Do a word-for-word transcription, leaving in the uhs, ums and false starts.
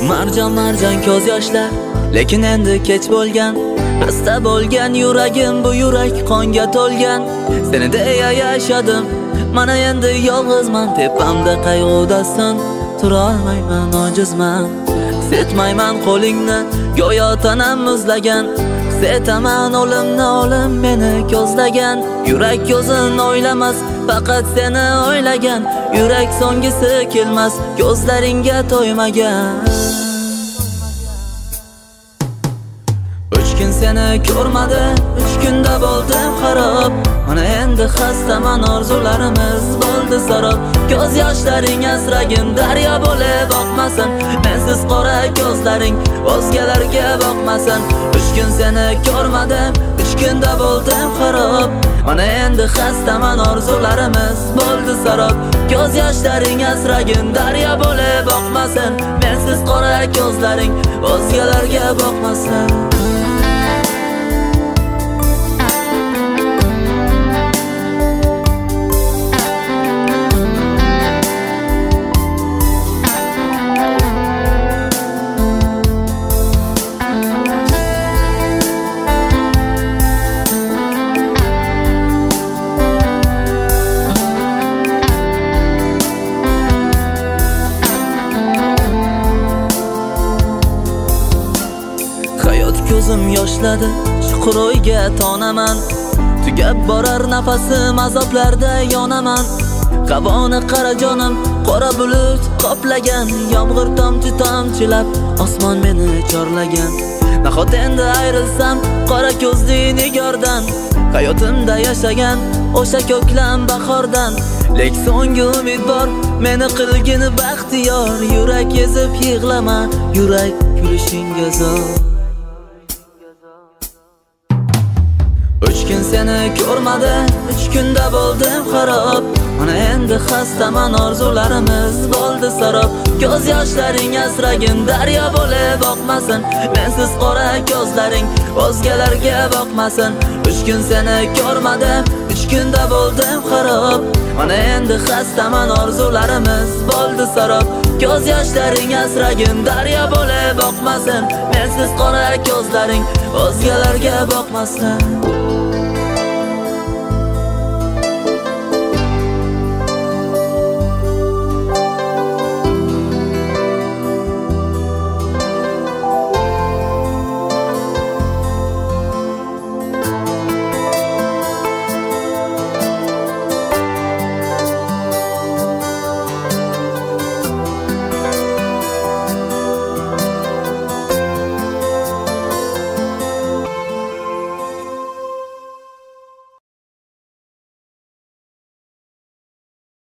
marjon marjon ko'z yoshlar, lekin endi kech bo'lgan. Xasta bo'lgan yuragim, bu yurak qonga to'lgan. Seni deya yashadim, mana endi yolg'izman. Tepamda qayg'udasan, tura olmayman, ojizman. Setmayman qo'lingni, go'yo tanam muzlagan. Setaman o'limni, o'lim meni ko'zlagan. Yurak ko'zin o'ylamas, faqat seni o'ylagan. Yurak so'ngisi kelmas, ko'zlaringga to'ymagan. Uch kun seni ko'rmadi, uch kunda bo'ldim xarob. Mana endi xastaman, orzularimiz bo'ldi sarob. Ko'z yoshlaring asragin daryo bo'lib oqmasin. Mensiz qora ko'zlaring o'zgalarga boqmasin. Uch kun seni ko'rmadim, uch kunda bo'ldim xarob. Mana endi xastaman, orzularimiz bo'ldi sarob. Ko'z yoshlaring asragin daryo bo'lib oqmasin. Mensiz qora ko'zlaring o'zgalarga boqmasin. Ko'zim yoshladi, chuqur o'yga tonaman. Tugab borar nafasim, azoblarda yonaman. Havoni qara jonim, qora bulut qoplagan. Yomg'ir tomchi tomchilab, osmon meni chorlagan. Nahot endi ayrilsam, qora ko'zli nigordan. Hayotimda yashagan o'sha ko'klam bahordan. Lek so'nggi umid bor, meni qilgin baxtiyor. Yurak ezib yig'lama, yurak kulishingga zor. Uch kun seni ko'rmadi, uch kunda bo'ldim xarob. Mana endi xastaman, orzularimiz bo'ldi sarob. Ko'z yoshlaring asragin daryo bo'lib oqmasin. Mensiz qora ko'zlaring o'zgalarga boqmasin. Uch kun seni ko'rmadim, uch kunda bo'ldim xarob. Mana endi xastaman, orzularimiz bo'ldi sarob. Ko'z yoshlaring asragin daryo bo'lib oqmasin. Mensiz qora ko'zlaring o'zgalarga boqmasin.